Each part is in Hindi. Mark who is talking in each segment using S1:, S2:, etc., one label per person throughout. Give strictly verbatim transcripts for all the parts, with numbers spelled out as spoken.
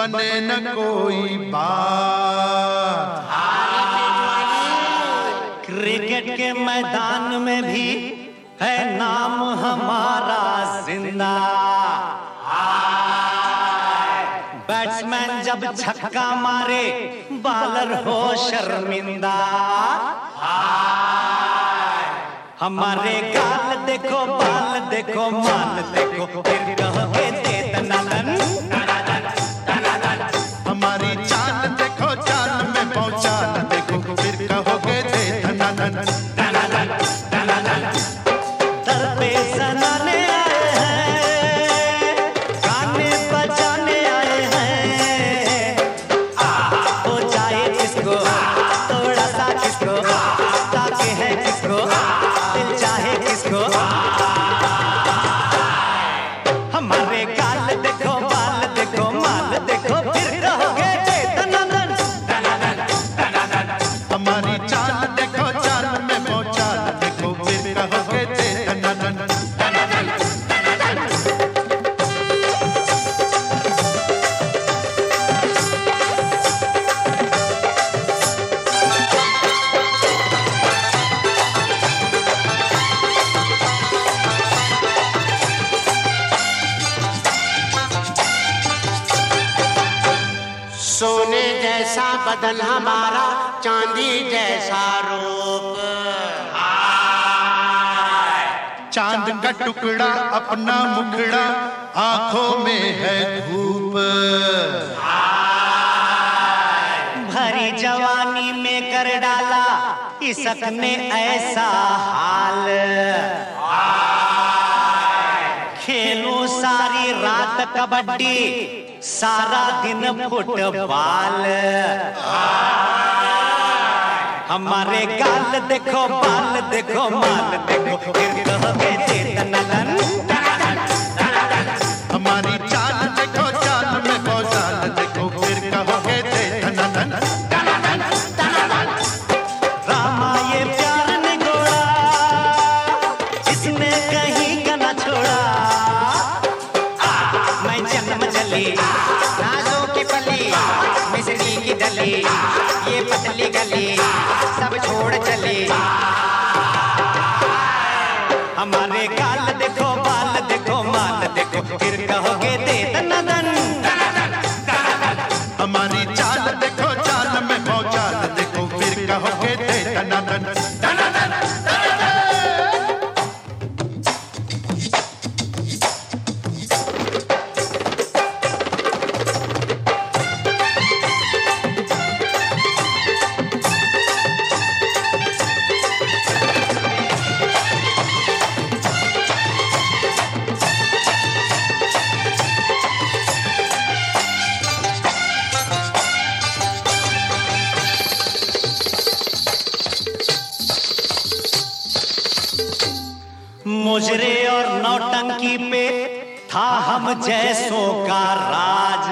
S1: बने न कोई बात।
S2: क्रिकेट के मैदान में भी है नाम हमारा जिंदा। बैट्समैन जब छक्का मारे बॉलर हो शर्मिंदा। हमारे गाल देखो बाल देखो माल देखो फिर कहोगे दे दनादन।
S1: हमारी चाल देखो चाल में पहुंचाल देखो फिर कहोगे दे दनादन।
S2: दर पे सनाने आए हैं, गाने बजाने आए हैं। आ हो जाए किसको थोड़ा सा किसको ताकि है किसको दिल चाहे किसको। हमारे गाल देखो बाल देखो माल देखो फिर कहोगे दे दनादन।
S1: हमारी चाल देखो चाल में पहुंचाल देखो फिर कहोगे दे दनादन।
S3: सोने जैसा बदन हमारा चांदी जैसा रूप।
S1: चांद का टुकड़ा अपना मुखड़ा आंखों में है धूप।
S2: भरी जवानी में कर डाला इसक ने ऐसा हाल। खेलूं सारी रात कबड्डी सारा दिन फुटबॉल। हमारे गाल देखो बाल देखो माल देखो फिर कहोगे दे दनादन।
S1: हमारी चाल देखो चाल में पहुंचाल देखो फिर कहोगे दे दनादन।
S2: रामा ये प्यार निगोड़ा इसने कहीं का ना छोड़ा। मैं जन्म जली नाजों की पली मिसरी की डली ये पतली गली सब छोड़ चली। हमारे गाल देखो बाल देखो माल देखो फिर कहोगे दे दनादन।
S1: हमारी चाल देखो चाल में पहुंचाल देखो फिर कहोगे दे दनादन।
S2: मुजरे और नौटंकी पे था हम जैसों का राज।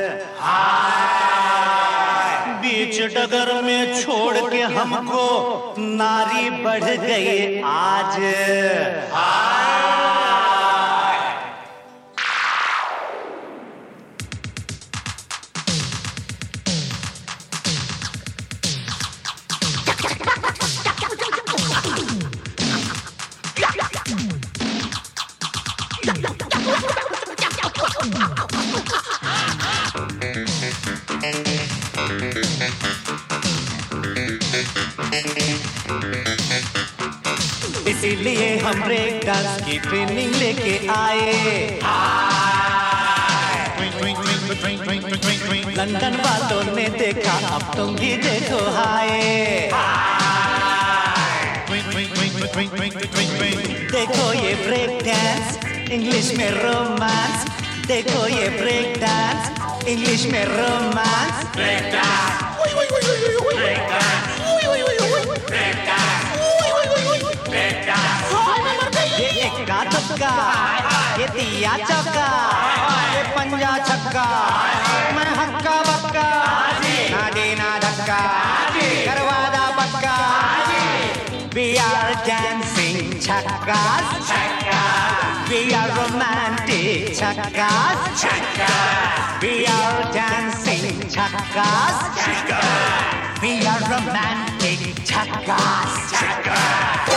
S2: बीच डगर में छोड़ के हमको नारी बढ़ गई आज। इसीलिए हम ब्रेक डांस की ट्रेनिंग लेके आए। लंदन वालों ने देखा अब तुम भी देखो हाय। देखो ये ब्रेक डांस इंग्लिश में रोमांस। देखो ये ब्रेक डांस इंग्लिश में romance. Break dance break dance break dance. ये इक्का दुक्का ये दिया चौका ये पंजा छक्का मैं हक्का बक्का ना देना धक्का करवादा पक्का। We are dancing chakkas, We are romantic chakkas. Chakkas. We are dancing chakkas. Chakkas. We are romantic chakkas. Chakkas.